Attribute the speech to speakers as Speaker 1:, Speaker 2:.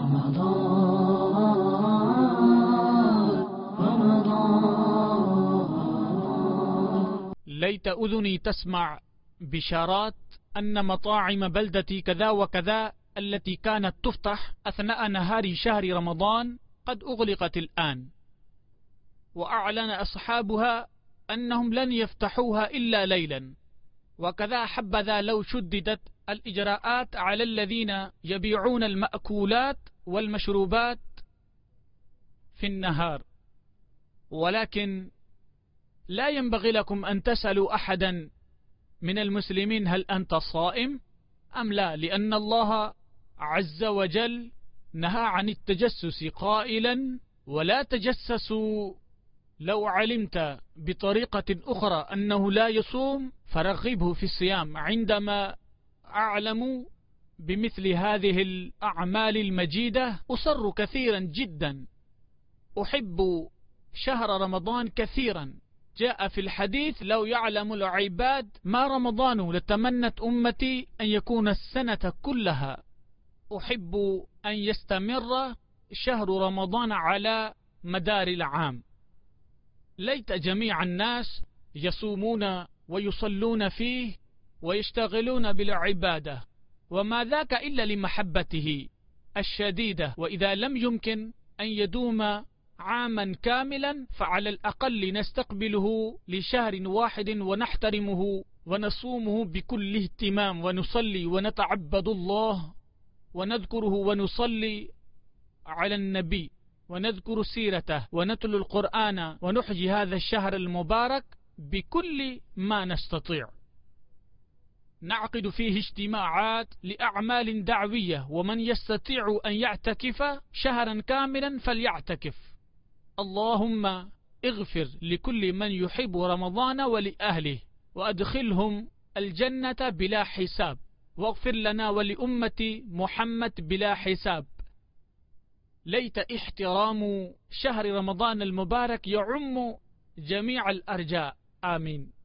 Speaker 1: ليت أذني تسمع بشارات أن مطاعم بلدتي كذا وكذا التي كانت تفتح أثناء نهار شهر رمضان قد أغلقت الآن، وأعلن أصحابها أنهم لن يفتحوها إلا ليلا. وكذا حبذا لو شددت الإجراءات على الذين يبيعون المأكولات والمشروبات في النهار. ولكن لا ينبغي لكم أن تسألوا أحدا من المسلمين هل أنت صائم أم لا، لأن الله عز وجل نهى عن التجسس قائلا: ولا تجسسوا، لو علمت بطريقة أخرى أنه لا يصوم فرغبه في الصيام. عندما أعلم بمثل هذه الأعمال المجيدة أصر كثيرا جدا، أحب شهر رمضان كثيرا. جاء في الحديث: لو يعلم العباد ما رمضان لتمنت أمتي أن يكون السنة كلها. أحب أن يستمر شهر رمضان على مدار العام. ليت جميع الناس يصومون ويصلون فيه ويشتغلون بالعبادة، وما ذاك إلا لمحبته الشديدة. وإذا لم يمكن أن يدوم عاما كاملا فعلى الأقل نستقبله لشهر واحد ونحترمه ونصومه بكل اهتمام، ونصلي ونتعبد الله ونذكره ونصلي على النبي ونذكر سيرته ونتلو القرآن ونحيي هذا الشهر المبارك بكل ما نستطيع. نعقد فيه اجتماعات لأعمال دعوية، ومن يستطيع أن يعتكف شهرا كاملا فليعتكف. اللهم اغفر لكل من يحب رمضان ولأهله، وأدخلهم الجنة بلا حساب، واغفر لنا ولأمة محمد بلا حساب. ليت احترام شهر رمضان المبارك يعم جميع الأرجاء. آمين.